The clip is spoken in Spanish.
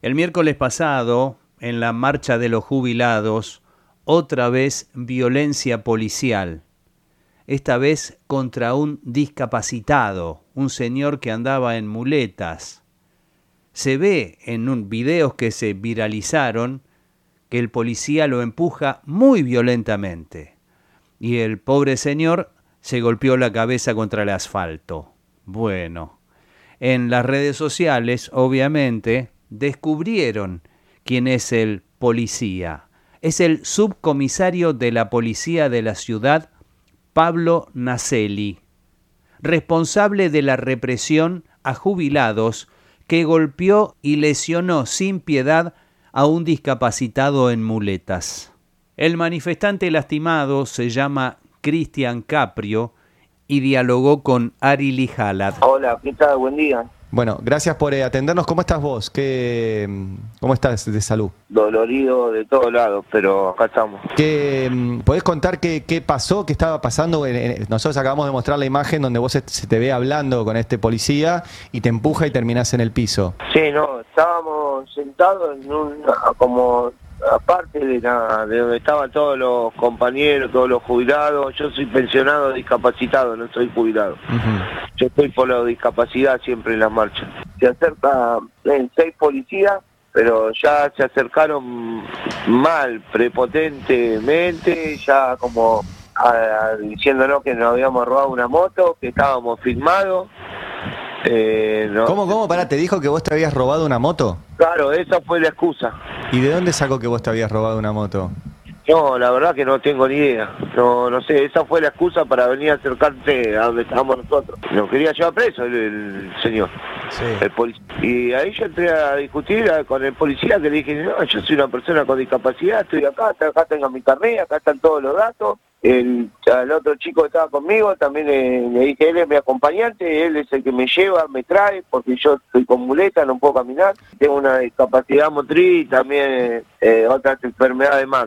El miércoles pasado, en la marcha de los jubilados, otra vez violencia policial. Esta vez contra un discapacitado, un señor que andaba en muletas. Se ve en videos que se viralizaron que el policía lo empuja muy violentamente y el pobre señor se golpeó la cabeza contra el asfalto. Bueno, en las redes sociales, obviamente, descubrieron quién es el policía. Es el subcomisario de la policía de la ciudad, Pablo Naselli, responsable de la represión a jubilados que golpeó y lesionó sin piedad a un discapacitado en muletas. El manifestante lastimado se llama Cristian Caprio y dialogó con Ari Lijalad. Hola, ¿qué tal? Buen día. Bueno, gracias por atendernos. ¿Cómo estás vos? ¿Cómo estás de salud? Dolorido de todos lados, pero acá estamos. ¿Podés contar qué pasó, qué estaba pasando? Nosotros acabamos de mostrar la imagen donde vos se te ve hablando con este policía y te empuja y terminás en el piso. Sí, no, estábamos sentados en como aparte de donde estaban todos los compañeros, todos los jubilados. Yo soy pensionado discapacitado, no soy jubilado. Yo estoy por la discapacidad siempre en las marchas. Se acerca 6 policías, pero ya se acercaron mal, prepotentemente, ya como diciéndonos que nos habíamos robado una moto, que estábamos filmados. No. ¿Cómo? Pará, ¿te dijo que vos te habías robado una moto? Claro, esa fue la excusa. ¿Y de dónde sacó que vos te habías robado una moto? No, la verdad que no tengo ni idea. No sé, esa fue la excusa para venir a acercarse a donde estábamos nosotros. Nos quería llevar preso el señor, sí. El policía. Y ahí yo entré a discutir con el policía, que le dije, no, yo soy una persona con discapacidad, estoy acá tengo mi carnet, acá están todos los datos. Al otro chico que estaba conmigo también le dije, él es mi acompañante, él es el que me lleva, me trae, porque yo estoy con muleta, no puedo caminar, tengo una discapacidad motriz y también otras enfermedades más.